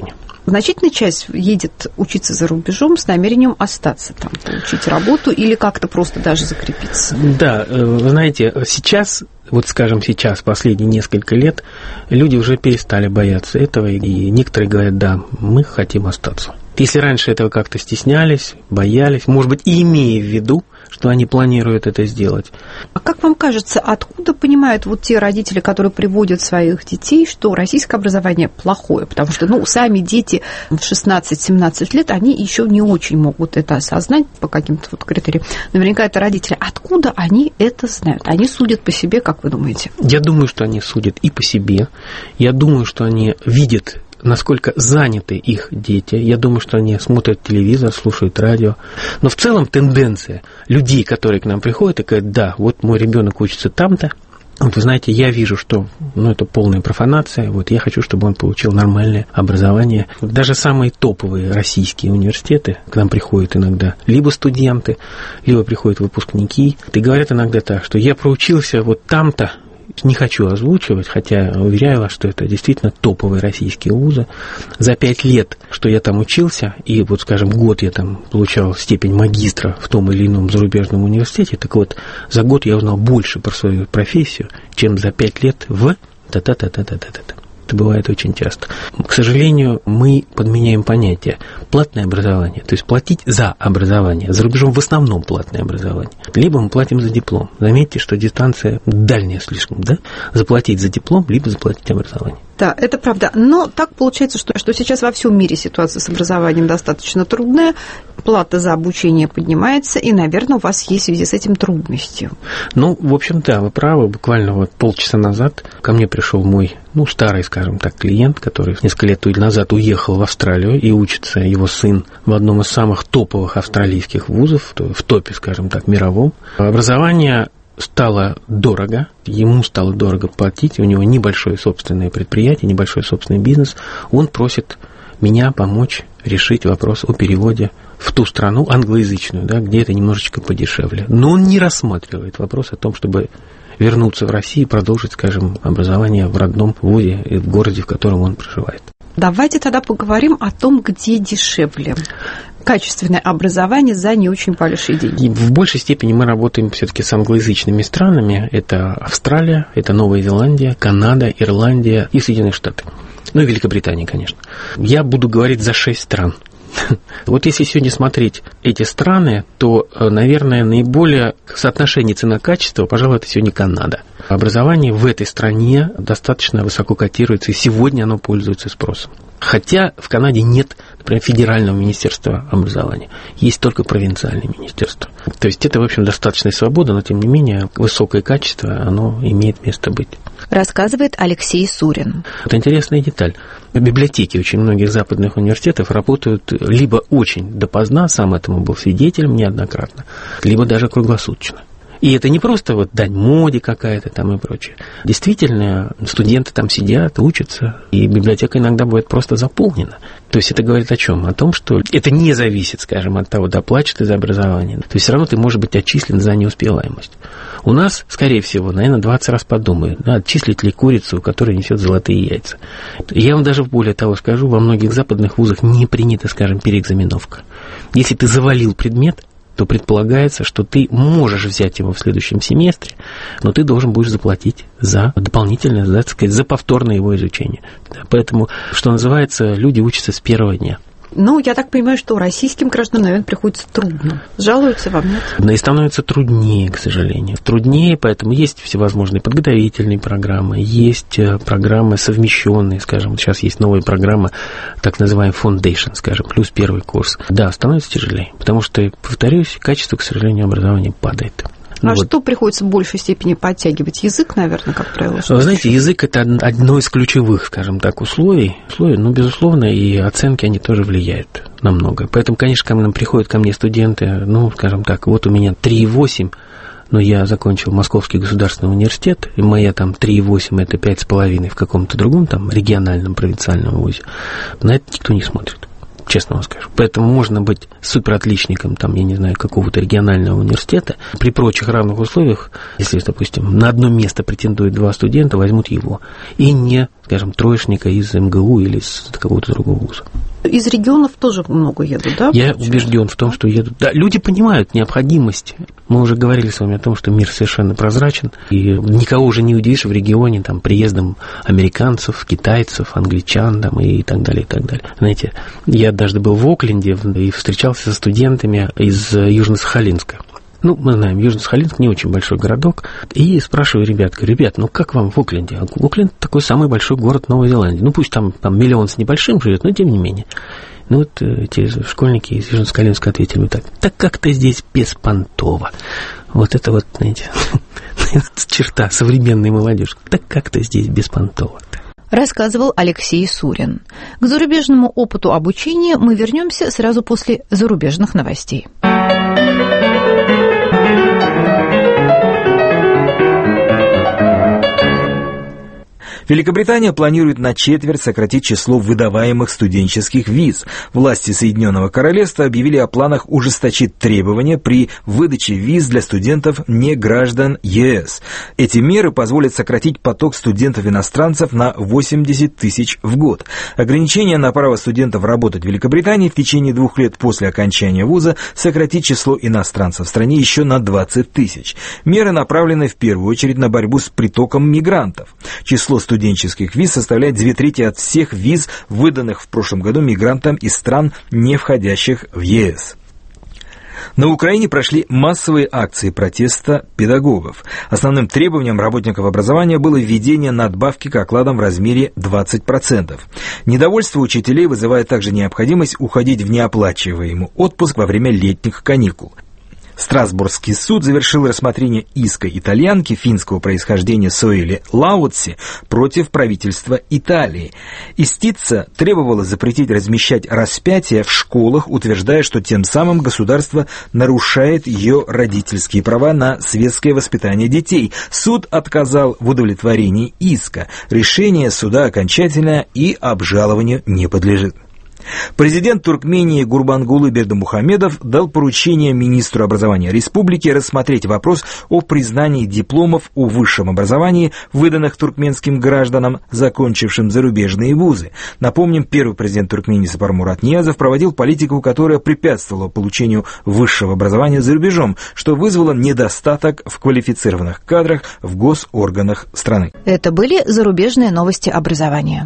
Значительная часть едет учиться за рубежом с намерением остаться там, получить работу или как-то просто даже закрепиться. Да, вы знаете, сейчас, вот скажем сейчас, последние несколько лет, люди уже перестали бояться этого, и некоторые говорят, да, мы хотим остаться. Если раньше этого как-то стеснялись, боялись, может быть, и имея в виду, что они планируют это сделать. А как вам кажется, откуда понимают вот те родители, которые приводят своих детей, что российское образование плохое? Потому что, ну, сами дети в шестнадцать-семнадцать лет, они еще не очень могут это осознать по каким-то вот критериям. Наверняка это родители. Откуда они это знают? Они судят по себе, как вы думаете? Я думаю, что они судят и по себе. Я думаю, что они видят, насколько заняты их дети. Я думаю, что они смотрят телевизор, слушают радио. Но в целом тенденция людей, которые к нам приходят и говорят, да, вот мой ребенок учится там-то, вот вы знаете, я вижу, что ну, это полная профанация, вот я хочу, чтобы он получил нормальное образование. Даже самые топовые российские университеты к нам приходят иногда либо студенты, либо приходят выпускники, и говорят иногда так, что я проучился вот там-то, не хочу озвучивать, хотя уверяю вас, что это действительно топовые российские вузы. За пять лет, что я там учился, и вот, скажем, год я там получал степень магистра в том или ином зарубежном университете, так вот, за год я узнал больше про свою профессию, чем за пять лет в та-та-та-та-та-та-та. Это бывает очень часто. К сожалению, мы подменяем понятие платное образование, то есть платить за образование. За рубежом в основном платное образование. Либо мы платим за диплом. Заметьте, что дистанция дальняя слишком, да? Заплатить за диплом, либо заплатить образование. Да, это правда. Но так получается, что, что сейчас во всем мире ситуация с образованием достаточно трудная, плата за обучение поднимается, и, наверное, у вас есть в связи с этим трудности. Ну, в общем, да, вы правы. Буквально вот полчаса назад ко мне пришел мой, ну, старый, скажем так, клиент, который несколько лет назад уехал в Австралию, и учится его сын в одном из самых топовых австралийских вузов, в топе, скажем так, мировом. Образование стало дорого, ему стало дорого платить, у него небольшое собственное предприятие, небольшой собственный бизнес, он просит меня помочь решить вопрос о переводе в ту страну англоязычную, да, где это немножечко подешевле. Но он не рассматривает вопрос о том, чтобы вернуться в Россию и продолжить, скажем, образование в родном вузе и в городе, в котором он проживает. Давайте тогда поговорим о том, где дешевле качественное образование за не очень большие деньги. И в большей степени мы работаем все-таки с англоязычными странами. Это Австралия, это Новая Зеландия, Канада, Ирландия и Соединенные Штаты. Ну и Великобритания, конечно. Я буду говорить за шесть стран. Вот если сегодня смотреть эти страны, то, наверное, наиболее соотношение цена-качество, пожалуй, это сегодня Канада. Образование в этой стране достаточно высоко котируется, и сегодня оно пользуется спросом. Хотя в Канаде нет, например, федерального министерства образования, есть только провинциальное министерство. То есть это, в общем, достаточная свобода, но, тем не менее, высокое качество, оно имеет место быть. Рассказывает Алексей Сурин. Это интересная деталь. Библиотеки очень многих западных университетов работают либо очень допоздна, сам этому был свидетелем неоднократно, либо даже круглосуточно. И это не просто вот дань моде какая-то там и прочее. Действительно, студенты там сидят, учатся, и библиотека иногда будет просто заполнена. То есть это говорит о чем? О том, что это не зависит, скажем, от того, доплачешь ты за образование. То есть все равно ты можешь быть отчислен за неуспеваемость. У нас, скорее всего, наверное, двадцать раз подумают, да, отчислить ли курицу, которая несет золотые яйца. Я вам даже более того скажу, во многих западных вузах не принята, скажем, переэкзаменовка. Если ты завалил предмет, то предполагается, что ты можешь взять его в следующем семестре, но ты должен будешь заплатить за дополнительное, да, так сказать, за повторное его изучение. Поэтому, что называется, люди учатся с первого дня. Ну, я так понимаю, что российским гражданам, наверное, приходится трудно. Жалуются вам, нет? Да, и становится труднее, к сожалению. Труднее, поэтому есть всевозможные подготовительные программы, есть программы совмещенные, скажем, сейчас есть новая программа, так называемая Foundation, скажем, плюс первый курс. Да, становится тяжелее, потому что, повторюсь, качество, к сожалению, образования падает. Ну, а вот. Что приходится в большей степени подтягивать? Язык, наверное, как правило? Вы знаете, язык – это одно из ключевых, скажем так, условий. условий. Ну, безусловно, и оценки, они тоже влияют на многое. Поэтому, конечно, ко мне приходят ко мне студенты, ну, скажем так, вот у меня три и восемь, но я закончил Московский государственный университет, и моя там три и восемь – это пять с половиной в каком-то другом там региональном провинциальном вузе. На это никто не смотрит. Честно вам скажу. Поэтому можно быть суперотличником, там, я не знаю, какого-то регионального университета. При прочих равных условиях, если, допустим, на одно место претендуют два студента, возьмут его. И не, скажем, троечника из эм гэ у или из какого-то другого вуза. Из регионов тоже много едут, да? Я убежден в том, что едут. Да, люди понимают необходимость. Мы уже говорили с вами о том, что мир совершенно прозрачен, и никого уже не удивишь в регионе там, приездом американцев, китайцев, англичан там, и так далее, и так далее. Знаете, я однажды был в Окленде и встречался со студентами из Южно-Сахалинска. Ну, мы знаем, Южно-Сахалинск не очень большой городок. И спрашиваю ребят, говорю, ребят, ну как вам в Окленде? Окленд такой самый большой город Новой Зеландии. Ну, пусть там, там миллион с небольшим живет, но тем не менее. Ну, вот эти школьники из Южно-Сахалинска ответили мне так, так как-то здесь беспонтово. Вот это вот, знаете, черта современной молодежи. Так как-то здесь беспонтово. Рассказывал Алексей Сурин. К зарубежному опыту обучения мы вернемся сразу после зарубежных новостей. Великобритания планирует на четверть сократить число выдаваемых студенческих виз. Власти Соединенного Королевства объявили о планах ужесточить требования при выдаче виз для студентов не граждан ЕС. Эти меры позволят сократить поток студентов-иностранцев на восемьдесят тысяч в год. Ограничение на право студентов работать в Великобритании в течение двух лет после окончания вуза сократит число иностранцев в стране еще на двадцать тысяч. Меры направлены в первую очередь на борьбу с притоком мигрантов. Число студентов студенческих виз составляет две трети от всех виз, выданных в прошлом году мигрантам из стран, не входящих в ЕС. На Украине прошли массовые акции протеста педагогов. Основным требованием работников образования было введение надбавки к окладам в размере двадцать процентов. Недовольство учителей вызывает также необходимость уходить в неоплачиваемый отпуск во время летних каникул. Страсбургский суд завершил рассмотрение иска итальянки финского происхождения Соэли Лаутси против правительства Италии. Истица требовала запретить размещать распятия в школах, утверждая, что тем самым государство нарушает ее родительские права на светское воспитание детей. Суд отказал в удовлетворении иска. Решение суда окончательное и обжалованию не подлежит. Президент Туркмении Гурбангулы Бердымухамедов дал поручение министру образования республики рассмотреть вопрос о признании дипломов о высшем образовании, выданных туркменским гражданам, закончившим зарубежные вузы. Напомним, первый президент Туркмении Сапар Мурат Ниязов проводил политику, которая препятствовала получению высшего образования за рубежом, что вызвало недостаток в квалифицированных кадрах в госорганах страны. Это были зарубежные новости образования.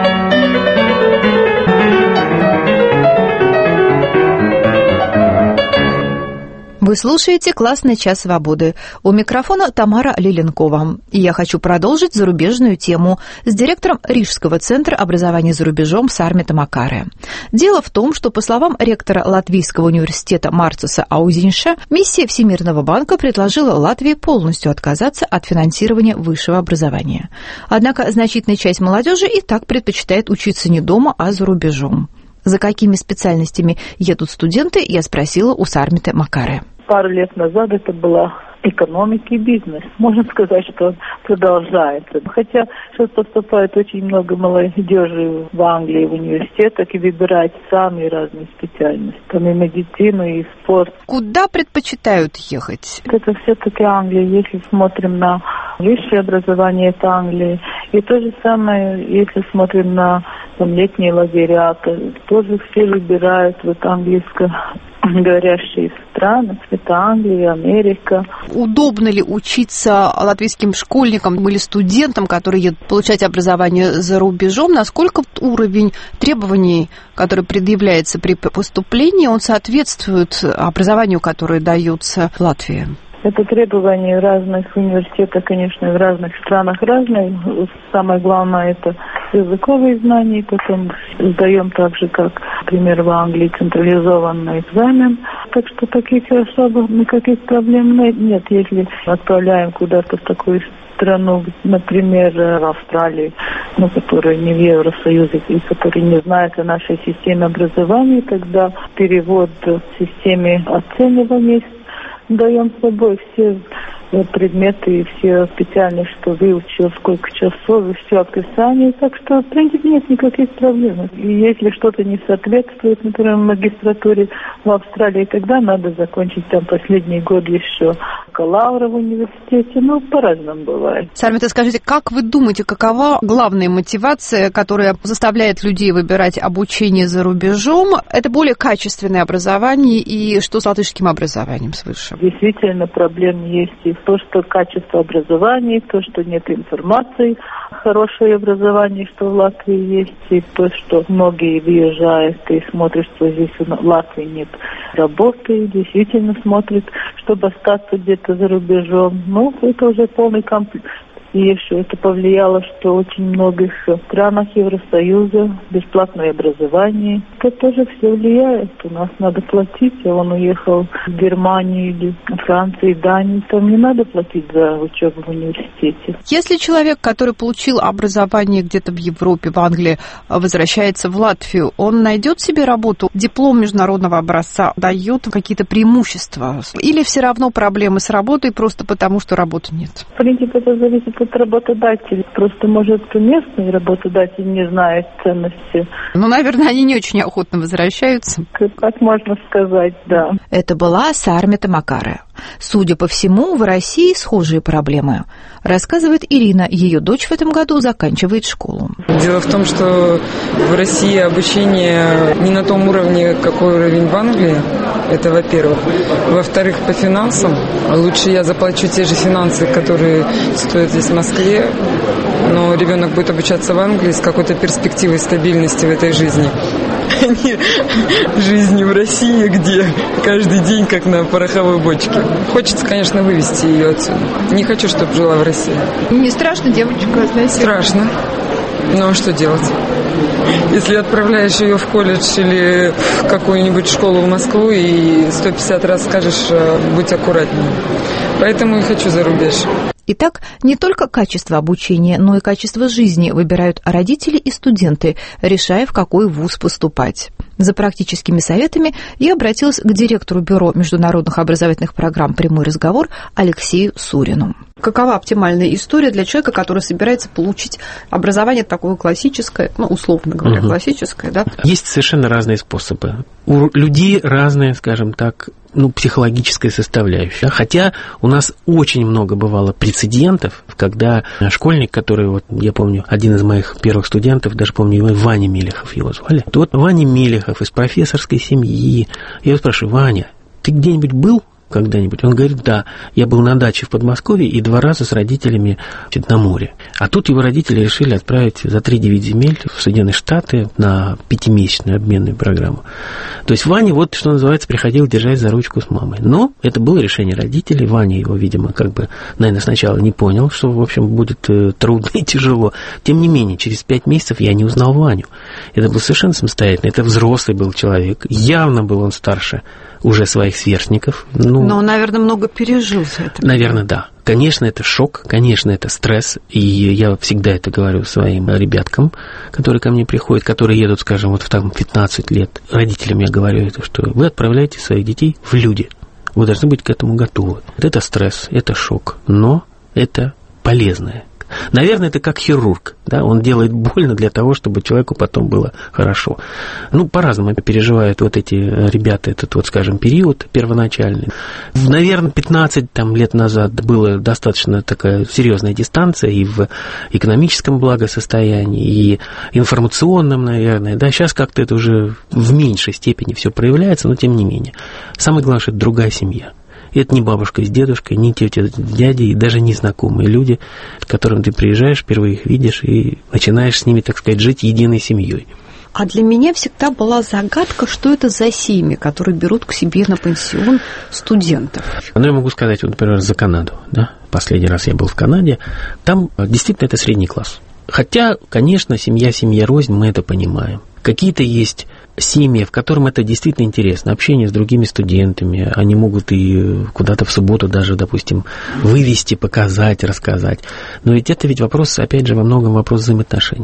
Вы слушаете «Классный час свободы». У микрофона Тамара Лиленкова. И я хочу продолжить зарубежную тему с директором Рижского центра образования за рубежом Сармита Макаре. Дело в том, что, по словам ректора Латвийского университета Марцуса Аузинша, миссия Всемирного банка предложила Латвии полностью отказаться от финансирования высшего образования. Однако значительная часть молодежи и так предпочитает учиться не дома, а за рубежом. За какими специальностями едут студенты, я спросила у Сармита Макаре. Пару лет назад это была экономика и бизнес. Можно сказать, что он продолжается. Хотя сейчас поступает очень много молодежи в Англии, в университетах, и выбирать сами разные специальности. Там и медицину, и спорт. Куда предпочитают ехать? Это все-таки Англия. Если смотрим на высшее образование, это Англия. И то же самое, если смотрим на там, летние лагеря, то тоже все выбирают вот английскоговорящие страны. Это Англия, Америка. Удобно ли учиться латвийским школьникам или студентам, которые едут получать образование за рубежом? Насколько уровень требований, который предъявляется при поступлении, он соответствует образованию, которое дается в Латвии? Это требования в разных университетах, конечно, в разных странах разные. Самое главное – это языковые знания. Потом сдаем так же, как, например, в Англии централизованный экзамен. Так что таких особо никаких проблем нет, если отправляем куда-то в такую страну, например, в Австралию, ну, которая не в Евросоюзе и которая не знает о нашей системе образования, тогда перевод в системе оценивания даем с собой все предметы и все специальности, что выучил, сколько часов, и все описание. Так что, в принципе, нет никаких проблем. И если что-то не соответствует, например, в магистратуре в Австралии, тогда надо закончить там последний год еще бакалавра в университете. Ну, по-разному бывает. Сармита, скажите, как вы думаете, какова главная мотивация, которая заставляет людей выбирать обучение за рубежом? Это более качественное образование, и что с латышским образованием свыше? Действительно, проблем есть и то, что качество образования, то, что нет информации, хорошее образование, что в Латвии есть, и то, что многие выезжают и смотрят, что здесь в Латвии нет работы, действительно смотрят, чтобы остаться где-то за рубежом. Ну, это уже полный комплект. И еще это повлияло, что очень многих странах Евросоюза бесплатное образование. Это тоже все влияет. У нас надо платить, а он уехал в Германию или Францию, Данию, там не надо платить за учебу в университете. Если человек, который получил образование где-то в Европе, в Англии, возвращается в Латвию, он найдет себе работу? Диплом международного образца дает какие-то преимущества? Или все равно проблемы с работой просто потому, что работы нет? В принципе, это зависит от работодателя. Просто, может, местный работодатель не знает ценности. Ну, наверное, они не очень охотно возвращаются. Как, как можно сказать, да. Это была Сармита Макаре. Судя по всему, в России схожие проблемы. Рассказывает Ирина. Ее дочь в этом году заканчивает школу. Дело в том, что в России обучение не на том уровне, какой уровень в Англии. Это во-первых. Во-вторых, по финансам. Лучше я заплачу те же финансы, которые стоят здесь в Москве, но ребенок будет обучаться в Англии с какой-то перспективой стабильности в этой жизни. А не жизни в России, где каждый день как на пороховой бочке. Хочется, конечно, вывести ее отсюда. Не хочу, чтобы жила в России. Не страшно, девочка? Знаете? Страшно. Ну, а что делать? Если отправляешь ее в колледж или в какую-нибудь школу в Москву и сто пятьдесят раз скажешь, будь аккуратнее. Поэтому и хочу за рубеж. Итак, не только качество обучения, но и качество жизни выбирают родители и студенты, решая, в какой вуз поступать. За практическими советами я обратилась к директору Бюро международных образовательных программ «Прямой разговор» Алексею Сурину. Какова оптимальная история для человека, который собирается получить образование такое классическое, ну, условно говоря, угу. классическое, да? Есть совершенно разные способы. У людей разная, скажем так, ну, психологическая составляющая. Хотя у нас очень много бывало прецедентов, когда школьник, который, вот, я помню, один из моих первых студентов, даже помню его, Ваня Мелехов его звали. Вот Ваня Мелехов из профессорской семьи. Я его спрашиваю: Ваня, ты где-нибудь был когда-нибудь? Он говорит: да, я был на даче в Подмосковье и два раза с родителями на море. А тут его родители решили отправить за три девять земель в Соединенные Штаты на пятимесячную обменную программу. То есть Ваня, вот что называется, приходил держать за ручку с мамой. Но это было решение родителей. Ваня его, видимо, как бы, наверное, сначала не понял, что, в общем, будет трудно и тяжело. Тем не менее, через пять месяцев я не узнал Ваню. Это был совершенно самостоятельный, это взрослый был человек. Явно был он старше уже своих сверстников. Ну, Но он, наверное, много пережил за это. Наверное, да. Конечно, это шок, конечно, это стресс, и я всегда это говорю своим ребяткам, которые ко мне приходят, которые едут, скажем, вот в там пятнадцать лет. Родителям я говорю это, что вы отправляете своих детей в люди. Вы должны быть к этому готовы. Это стресс, это шок, но это полезное. Наверное, это как хирург, да, он делает больно для того, чтобы человеку потом было хорошо. Ну, по-разному переживают вот эти ребята этот вот, скажем, период первоначальный. Наверное, пятнадцать там, лет назад была достаточно такая серьезная дистанция и в экономическом благосостоянии, и информационном, наверное, да, сейчас как-то это уже в меньшей степени все проявляется, но тем не менее. Самое главное, что это другая семья. Это не бабушка с дедушкой, не тетя с дядей, и даже незнакомые люди, к которым ты приезжаешь, впервые их видишь и начинаешь с ними, так сказать, жить единой семьей. А для меня всегда была загадка, что это за семьи, которые берут к себе на пансион студентов. Ну, я могу сказать, вот, например, за Канаду. Да? Последний раз я был в Канаде. Там действительно это средний класс. Хотя, конечно, семья, семья рознь, мы это понимаем. Какие-то есть семьи, в котором это действительно интересно, общение с другими студентами, они могут и куда-то в субботу даже, допустим, вывести, показать, рассказать. Но ведь это ведь вопрос, опять же, во многом вопрос взаимоотношений.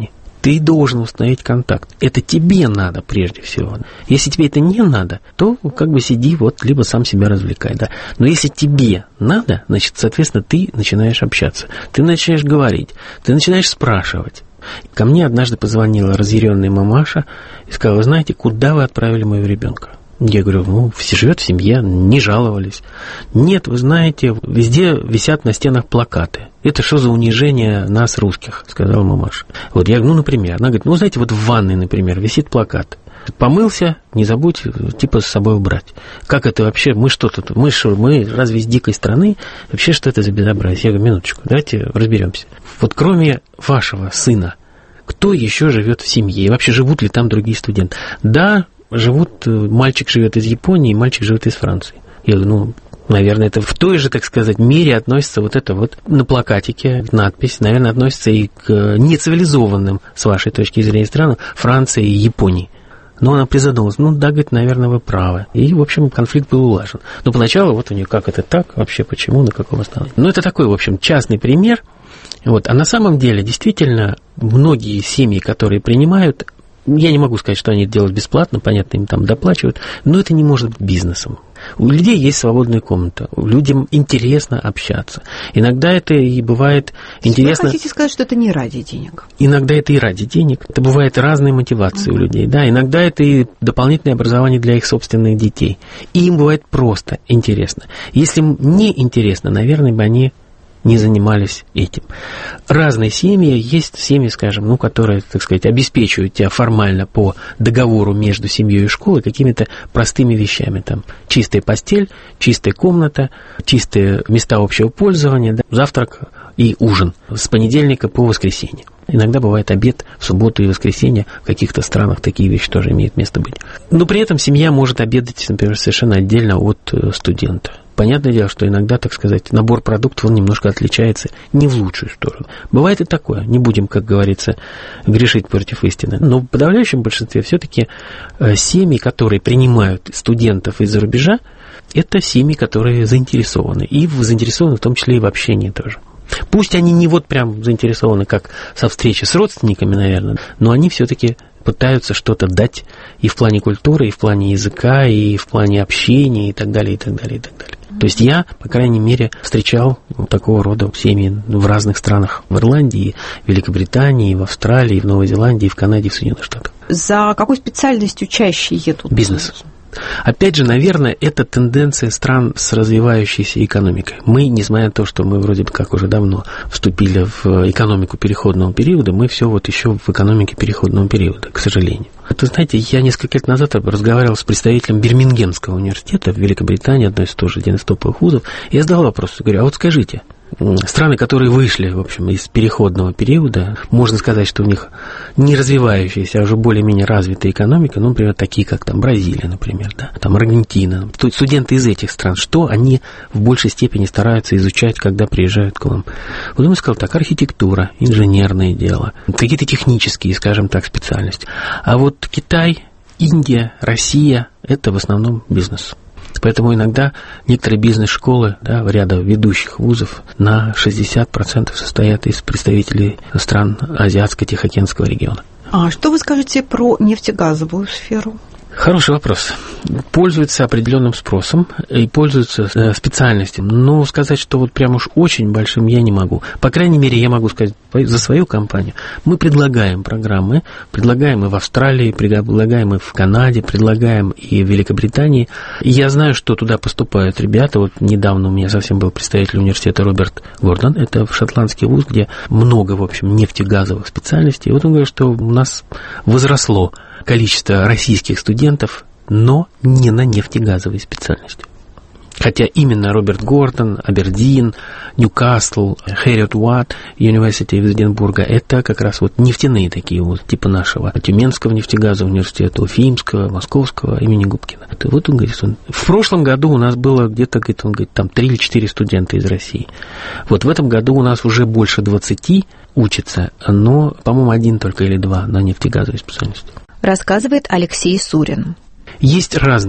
ты должен установить контакт. Это тебе надо прежде всего. Если тебе это не надо, то как бы сиди, вот, либо сам себя развлекай, да. Но если тебе надо, значит, соответственно, ты начинаешь общаться, ты начинаешь говорить, ты начинаешь спрашивать. Ко мне однажды позвонила разъяренная мамаша и сказала: вы знаете, куда вы отправили моего ребенка? Я говорю: ну, все живет в семье, не жаловались. Нет, вы знаете, везде висят на стенах плакаты. Это что за унижение нас, русских, сказала мамаша. Вот я говорю: ну, например, она говорит: ну, знаете, вот в ванной, например, висит плакат. Помылся, не забудь, типа, с собой убрать. Как это вообще? Мы что тут? Мы что, мы разве из дикой страны? Вообще, что это за безобразие? Я говорю: минуточку, давайте разберемся. Вот кроме вашего сына, кто еще живет в семье? И вообще, живут ли там другие студенты? Да, живут, мальчик живет из Японии, мальчик живет из Франции. Я говорю: ну, наверное, это в той же, так сказать, мере относится вот это вот на плакатике надпись, наверное, относится и к нецивилизованным, с вашей точки зрения, странам Франции и Японии. Но она призадумалась: ну да, говорит, наверное, вы правы. И, в общем, конфликт был улажен. Но поначалу вот у нее: как это так, вообще почему, на каком основании. Ну, это такой, в общем, частный пример. Вот. А на самом деле, действительно, многие семьи, которые принимают, я не могу сказать, что они это делают бесплатно, понятно, им там доплачивают, но это не может быть бизнесом. У людей есть свободная комната, людям интересно общаться. Иногда это и бывает интересно... Вы хотите сказать, что это не ради денег? Иногда это и ради денег. Это бывает разные мотивации uh-huh. у людей. Да, иногда это и дополнительное образование для их собственных детей. И им бывает просто интересно. Если им не интересно, наверное, бы они не занимались этим. Разные семьи, есть семьи, скажем, ну, которые, так сказать, обеспечивают тебя формально по договору между семьей и школой какими-то простыми вещами. Там чистая постель, чистая комната, чистые места общего пользования, да, завтрак и ужин с понедельника по воскресенье. Иногда бывает обед в субботу и воскресенье. В каких-то странах такие вещи тоже имеют место быть. Но при этом семья может обедать, например, совершенно отдельно от студента. Понятное дело, что иногда, так сказать, набор продуктов, он немножко отличается не в лучшую сторону. Бывает и такое. Не будем, как говорится, грешить против истины. Но в подавляющем большинстве все-таки семьи, которые принимают студентов из-за рубежа, это семьи, которые заинтересованы. И заинтересованы в том числе и в общении тоже. Пусть они не вот прям заинтересованы, как со встречи с родственниками, наверное, но они все-таки пытаются что-то дать и в плане культуры, и в плане языка, и в плане общения, и так далее, и так далее, и так далее. То есть я, по крайней мере, встречал такого рода семьи в разных странах. В Ирландии, в Великобритании, в Австралии, в Новой Зеландии, в Канаде, в Соединенных Штатах. За какой специальностью чаще едут? Бизнес. Опять же, наверное, это тенденция стран с развивающейся экономикой. Мы, несмотря на то, что мы вроде бы как уже давно вступили в экономику переходного периода, мы все вот еще в экономике переходного периода, к сожалению. Это, знаете, я несколько лет назад разговаривал с представителем Бирмингемского университета в Великобритании, одной из тоже один из топовых вузов, и я задал вопрос, говорю: а вот скажите, страны, которые вышли, в общем, из переходного периода, можно сказать, что у них не развивающаяся, а уже более-менее развитая экономика, ну, например, такие, как там Бразилия, например, да, там Аргентина, студенты из этих стран, что они в большей степени стараются изучать, когда приезжают к вам? Вот он сказал так: архитектура, инженерное дело, какие-то технические, скажем так, специальности. А вот Китай, Индия, Россия – это в основном бизнес. Поэтому иногда некоторые бизнес-школы, да, ряда ведущих вузов на шестьдесят процентов состоят из представителей стран Азиатско-Тихоокеанского региона. А что вы скажете про нефтегазовую сферу? Хороший вопрос. Пользуется определенным спросом и пользуется специальностью. Но сказать, что вот прям уж очень большим, я не могу. По крайней мере, я могу сказать за свою компанию. Мы предлагаем программы, предлагаем и в Австралии, предлагаем и в Канаде, предлагаем и в Великобритании. И я знаю, что туда поступают ребята. Вот недавно у меня совсем был представитель университета Роберт Гордон. Это в шотландский вуз, где много, в общем, нефтегазовых специальностей. И вот он говорит, что у нас возросло количество российских студентов, но не на нефтегазовой специальности. Хотя именно Роберт Гордон, Абердин, Ньюкасл, Хэрриот Уатт, университет из Эдинбурга – это как раз вот нефтяные такие вот, типа нашего Тюменского нефтегазового университета, Уфимского, Московского имени Губкина. Это вот он говорит, он, в прошлом году у нас было где-то, говорит, он говорит, там три или четыре студента из России. Вот в этом году у нас уже больше двадцати учатся, но, по-моему, один только или два на нефтегазовой специальности. Рассказывает Алексей Сурин. Есть разные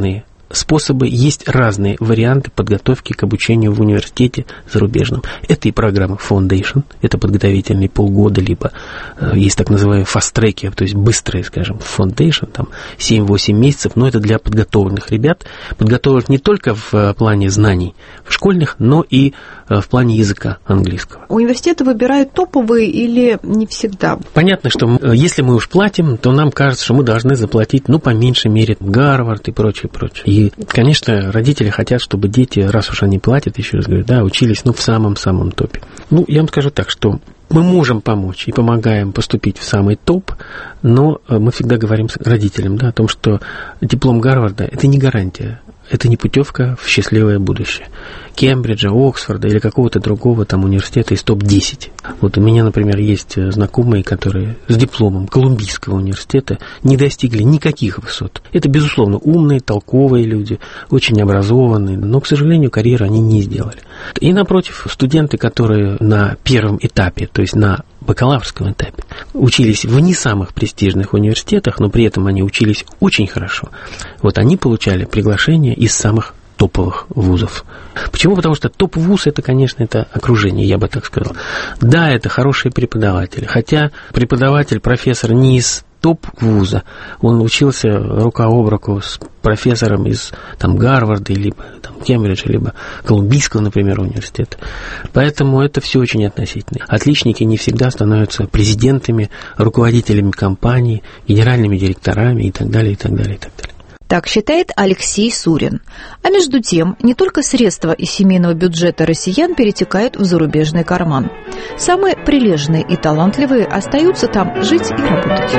способы, есть разные варианты подготовки к обучению в университете зарубежном. Это и программа Foundation, это подготовительные полгода, либо э, есть так называемые фаст-треки, то есть быстрые, скажем, Foundation, там семь-восемь месяцев, но это для подготовленных ребят, подготовленных не только в э, плане знаний в школьных, но и э, в плане языка английского. Университеты выбирают топовые или не всегда? Понятно, что э, если мы уж платим, то нам кажется, что мы должны заплатить, ну, по меньшей мере, Гарвард и прочее, прочее. И, конечно, родители хотят, чтобы дети, раз уж они платят, еще раз говорю, да, учились, ну, в самом-самом топе. Ну, я вам скажу так, что мы можем помочь и помогаем поступить в самый топ, но мы всегда говорим родителям, да, о том, что диплом Гарварда – это не гарантия, это не путевка в счастливое будущее. Кембриджа, Оксфорда или какого-то другого там университета из топ десять. Вот у меня, например, есть знакомые, которые с дипломом Колумбийского университета не достигли никаких высот. Это, безусловно, умные, толковые люди, очень образованные, но, к сожалению, карьеры они не сделали. И, напротив, студенты, которые на первом этапе, то есть на бакалаврском этапе, учились в не самых престижных университетах, но при этом они учились очень хорошо, вот они получали приглашение из самых топовых вузов. Почему? Потому что топ-вуз – это, конечно, это окружение, я бы так сказал. Да, это хорошие преподаватели, хотя преподаватель, профессор не из топ-вуза, он учился рука об руку с профессором из там, Гарварда, либо там, Кембриджа, либо Колумбийского, например, университета. Поэтому это все очень относительно. Отличники не всегда становятся президентами, руководителями компаний, генеральными директорами и так далее, и так далее, и так далее. Так считает Алексей Сурин. А между тем, не только средства из семейного бюджета россиян перетекают в зарубежный карман. Самые прилежные и талантливые остаются там жить и работать.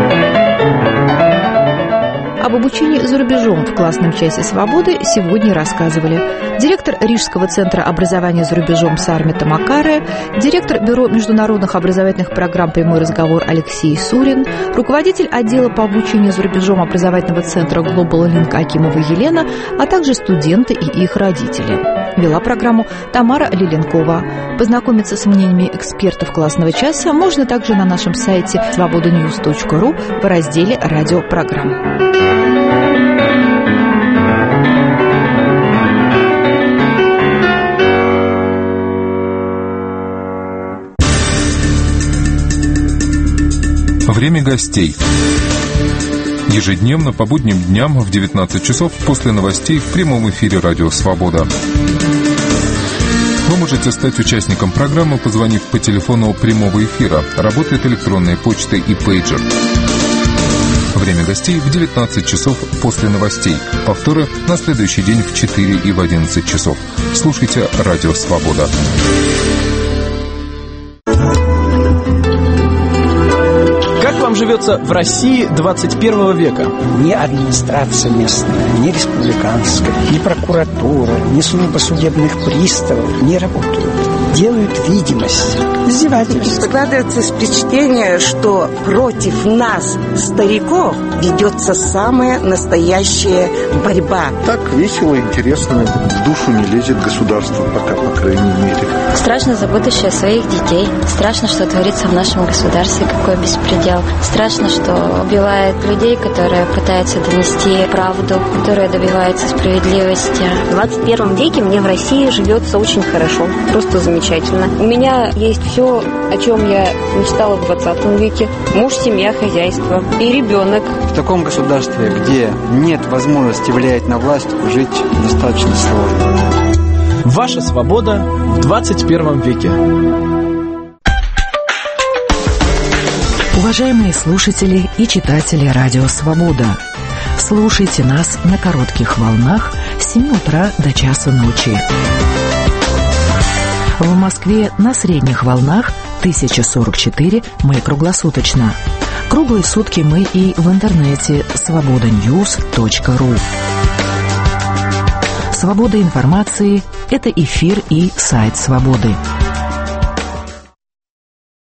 Об обучении за рубежом в классном часе свободы сегодня рассказывали директор Рижского центра образования за рубежом Сармита Макарая, директор Бюро международных образовательных программ «Прямой разговор» Алексей Сурин, руководитель отдела по обучению за рубежом образовательного центра Global Link Акимова Елена, а также студенты и их родители. Вела программу Тамара Лиленкова. Познакомиться с мнениями экспертов классного часа можно также на нашем сайте свобода ньюс точка ру в разделе «Радиопрограмм». Время гостей. Ежедневно по будним дням в девятнадцать часов после новостей в прямом эфире «Радио Свобода». Вы можете стать участником программы, позвонив по телефону прямого эфира. Работает электронная почта и пейджер. Время гостей в девятнадцать часов после новостей. Повторы на следующий день в четыре и в одиннадцать часов. Слушайте «Радио Свобода». Как вам живется в России двадцать первого века? Ни администрация местная, ни республиканская, ни прокуратура, ни служба судебных приставов не работают. Делают видимость, издевательство. Складывается впечатление, что против нас, стариков, ведется самая настоящая борьба. Так весело, интересно, в душу не лезет государство пока, по крайней мере. Страшно за будущее своих детей. Страшно, что творится в нашем государстве, какой беспредел. Страшно, что убивают людей, которые пытаются донести правду, которые добиваются справедливости. В двадцать первом веке мне в России живется очень хорошо, просто замечательно. У меня есть все, о чем я мечтала в двадцатом веке. Муж, семья, хозяйство и ребенок. В таком государстве, где нет возможности влиять на власть, жить достаточно сложно. Ваша свобода в двадцать первом веке. Уважаемые слушатели и читатели «Радио Свобода», слушайте нас на коротких волнах с семи утра до часа ночи. В Москве на средних волнах тысяча сорок четыре мы круглосуточно. Круглые сутки мы и в интернете свобода ньюс точка ру. Свобода информации – это эфир и сайт «Свободы».